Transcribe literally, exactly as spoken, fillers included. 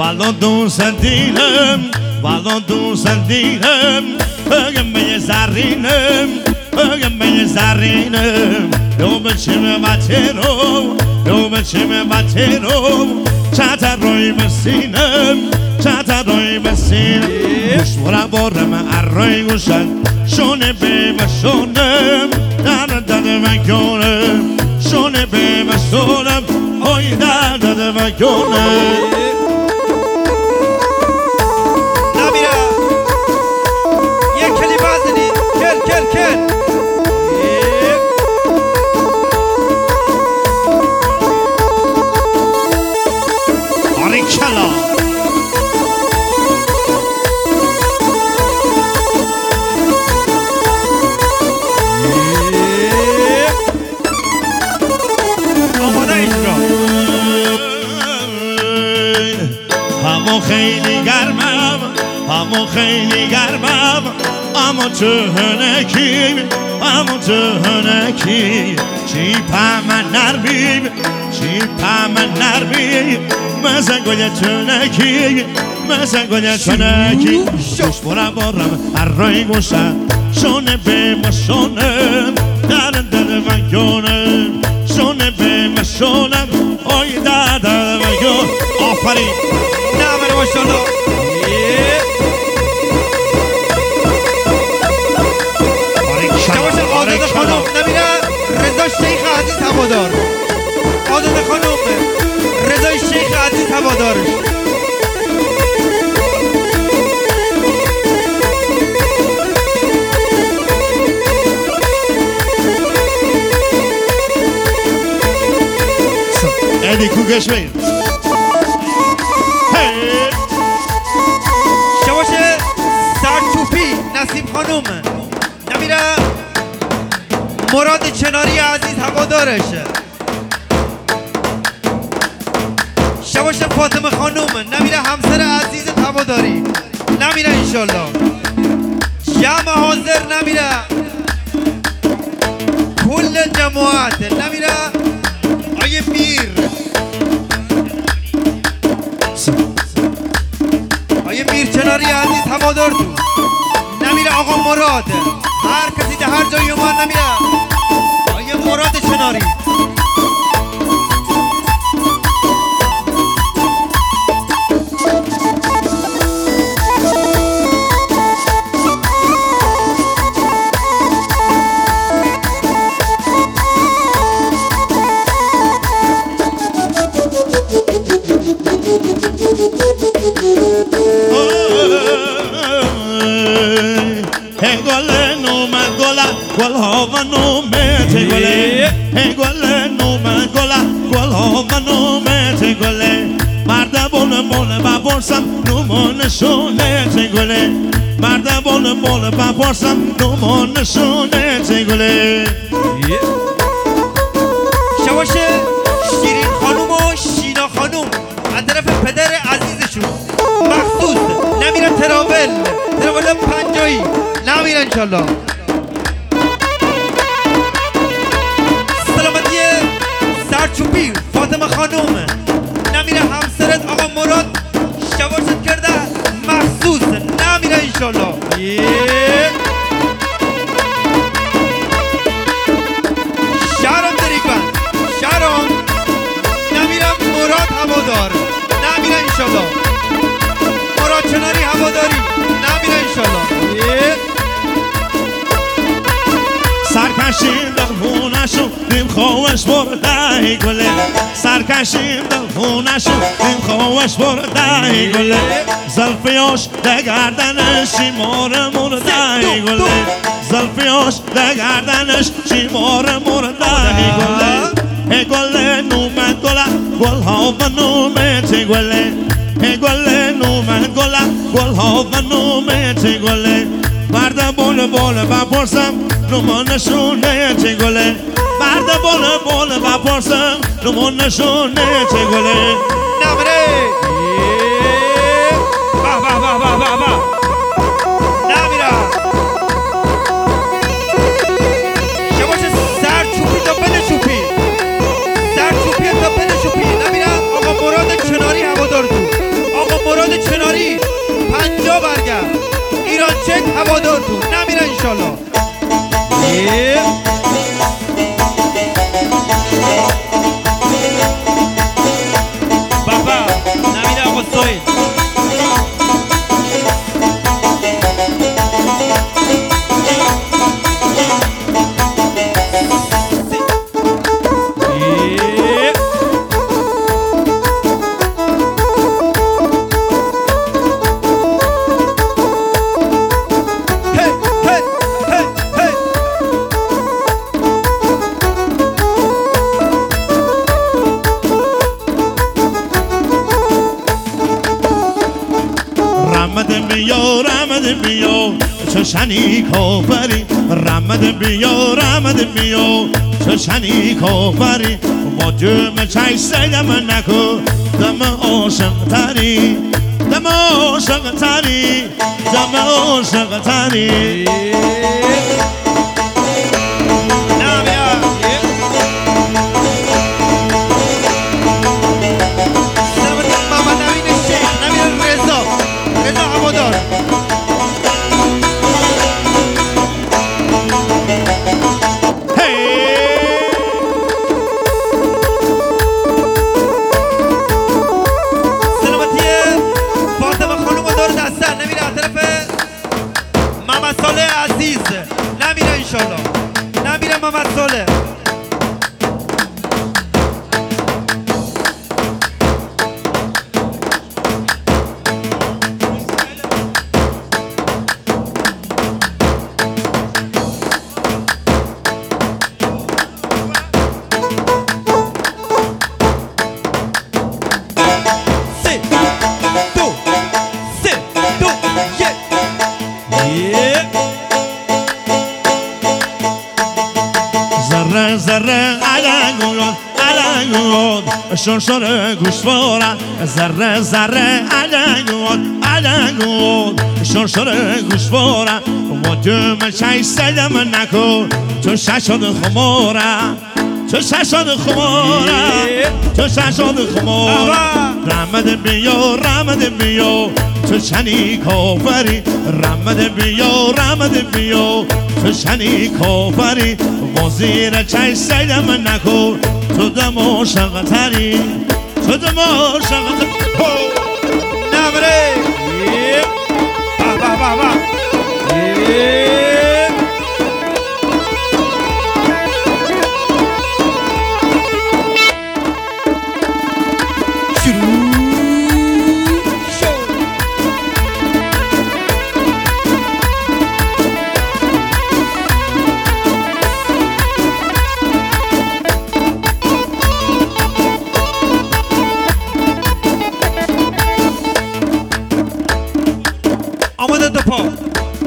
والا دوست دیرم والا دوست دیرم بگم به زرینم بگم به زرینم دو بچم بچه رو دو بچم بچه رو چطر روی مسینم چطر روی مسینم گوش برا بارم ارای گوشن شونه به مشونم در در مگونم شونه به مشونم های در در مگونم نمیره یک کلی بازنی کل کل کل آریکلا همو خیلی گرمم همو خیلی گرمم اما تو هنکی اما تو هنکی چی پا من نرمیم چی پا من نرمیم مثل گل تونکی مثل گل تونکی شش برم برم هر رای گوشم شونه به ما شونم در در من گونم شونه به ما شونم آی در در من گون آفرین نامر ماشاءالله شواش آزاد خانم نمیره رضا شیخ عزیز هوادار آزاد خانم رضا شیخ عزیز هوادارش ادی کوگش بین شواش سرچوپی نسیم خانم نمیره مراد چناری عزیز هوادارشه شواش فاطمه خانم نمیره همسر عزیز هواداری نمیره انشالله جمع حاضر نمیره کل جماعت نمیره آیه میر آیه میر چناری عزیز هوادار تو نمیره آقا مراد هر کسی ده هر جایی اومد نمیره آیه مراد چناری گل ها و نومت گله ای گله نومت گله گل ها و نومت گله مرد بول بول بپرسم نومانشونت گله مرد بول بول بپرسم نومانشونت گله شواش شیرین خانوم و شینا خانوم از طرف پدر عزیزشون مخصوص نمیره تراول تراول پنجایی نمیره انشالله سرچوبی فاطمه خانوم نمیره همسرت آقا مراد شواشت کرده مخصوص نمیره انشالله شهرام دریگان شهرام نمیره مراد هوادار نمیره انشالله مراد چناری هواداری نمیره انشالله سرکشیم در خونشو دیم خواهش برده گله سرکشیم در خونشو دیم خواهش برده گله زلفیاش ده گردنش شیمار مرده گله زلفیاش ده گردنش شیمار مرده گله ای گله نومت گله گل ها و نومت گله ای گله نومت گله گل ها و نومت گله مرد بول بول بپرسم نمانشونه چه گله مرد بول بول بپرسم نمانشونه چه گله نمره باه باه باه باه باه باه نمیره شباش سر چوپی تا بده چوپی سر چوپی تا بده چوپی نمیره آقا مراد چناری هوادار تو آقا هوادارتون نمیره انشالله. یه. بابا نمیره آقا سویل. رمد بیا رمد بیا چشنی کافری رمد بیا رمد بیا چشنی کافری با جمع چای سیدم نکو دم عاشق تری دم عاشق تری دم عاشق تری نمیره انشالله نمیره محمد صالح. سه دو سه دو یک ذره ذره علنگون علنگون شرشر گوشوارا ذره ذره علنگون علنگون شرشر گوشوارا و جمع چای سیدم نکن تو ششاد خمارا تو ششاد خمارا تو ششاد خمارا رمد بیا رمد بیا تو چنی کافری رمد بیا رمد بیا تو چنی کافری با زیر چای سیدم نکن تو دم عاشق تری تو دم عاشق تری نمره با با با با آماده دو پا